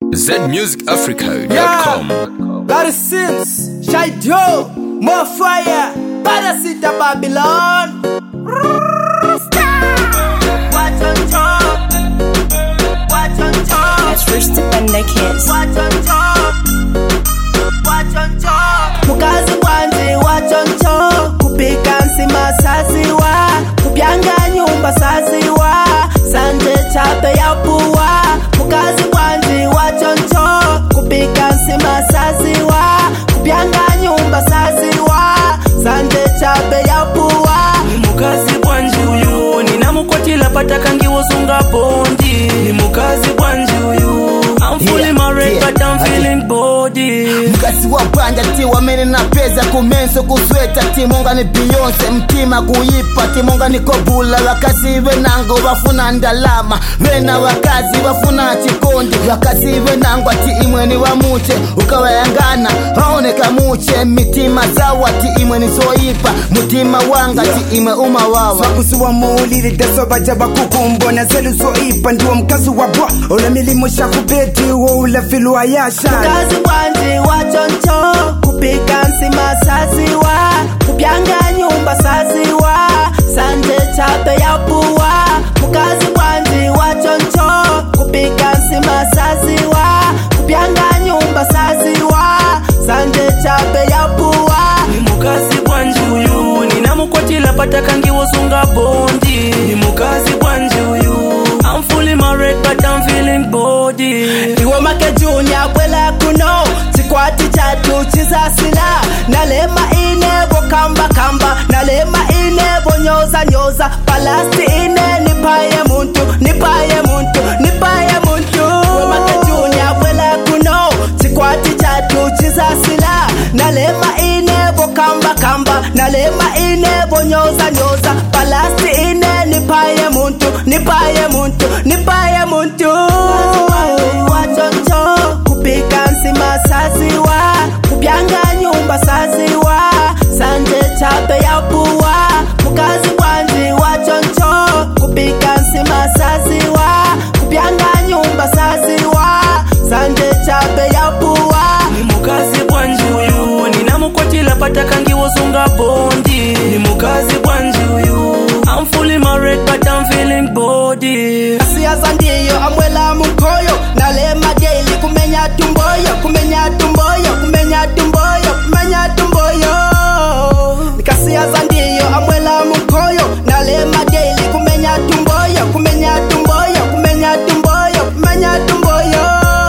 ZMusicAfrica.com. Got a sense, Shido, more fire, Parasita Babylon. Watch on top, watch on top. Let's reach the kids. Watch on top, watch on top. Mukazi wanzi watch on top. Kupika nsima saziwa, kupyanga nyumba saziwa. Sanje chape ya puwa. Mukazi wanzi watch on top. Kupika nsima saziwa, kupyanga nyumba saziwa. Sanje chape ya puwa. Mukazi bwanji uyu ninamukwatila patakangiwo sunga bondi. Ni mukazi bwanji uyu I'm fully married but I'm feeling body. Mukasi wa banja ti wamene na peza kumenso kusweta ti monga ni Beyonce mtima kuyipa ti monga ni Kobula wakasi venango wafuna ndalama vena wakazi wafuna chikondi wakasi venango ati imwe ni wamuche ukawayangana haoneka muche mitima zawa ti imwe ni soipa mutima wanga ti imwe umawawa Swakusuwa muulili deso baja bakukumbona zelu soipa ndiwo mkazi wa bwa ola milimo shakubeti uo ula filu wa yasha Mukazi wanzi wachoncho kupika nsima saziwa kupyanga nyumba saziwa sanje chape ya puwa Mukazi wanzi wachoncho kupika nsima saziwa kupyanga nyumba saziwa sanje chape ya puwa Ni mukazi bwanji uyu ninamukwatila patakangiwo sunga bondi. Ni mukazi bwanji uyu I'm fully married but I'm feeling body. Iwo make junior kwela kuno chikwati chatu chizasila nalema inebo kamba kamba nalema inebo nyoza nyoza palasti ine nipaye muntu nipaye muntu nipaye muntu Iwo make junior kwela kuno chikwati chatu chizasila nalema inebo kamba kamba nalema inebo nyoza nyoza palasti ine nipaye muntu nipaye muntu nipaye muntu wachoncho kupika nsima saziwa kupyanga nyumba saziwa sanje chape ya puwa Mukazi wanzi wachoncho kupika nsima saziwa kupyanga nyumba saziwa sanje chape ya puwa Ni mukazi bwanji uyu ninamukwatila patakangiwo sunga bondi. Ni mukazi bwanji uyu I'm fully married but I'm feeling body. Siyaza ndiyo amwela mukoyo nalema daily kumenya tumboyo kumenya tumboyo kumenya tumboyo kumenya tumboyo Nikasiyaza ndiyo amwela mukoyo nalema daily kumenya tumboyo kumenya tumboyo kumenya tumboyo kumenya tumboyo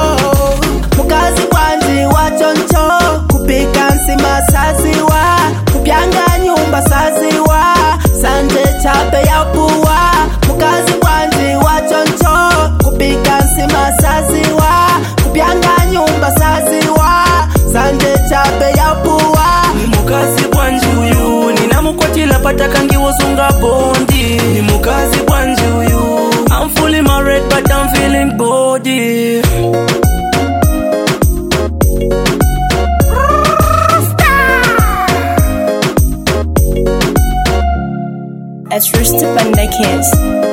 Mukazi wanzi wachoncho kupika nsima saziwa kupyanga nyumba saziwa sanje chape ya puwa Mukazi wanzi wachoncho kupika nsima saziwa kupyanga nyumba saziwa sanje chape ya puwa Ni mukazi bwanji uyu ninamukwatila patakangiwo sunga bondi. Ni mukazi bwanji uyu I'm fully married but I'm feeling body. Let's reach the kids.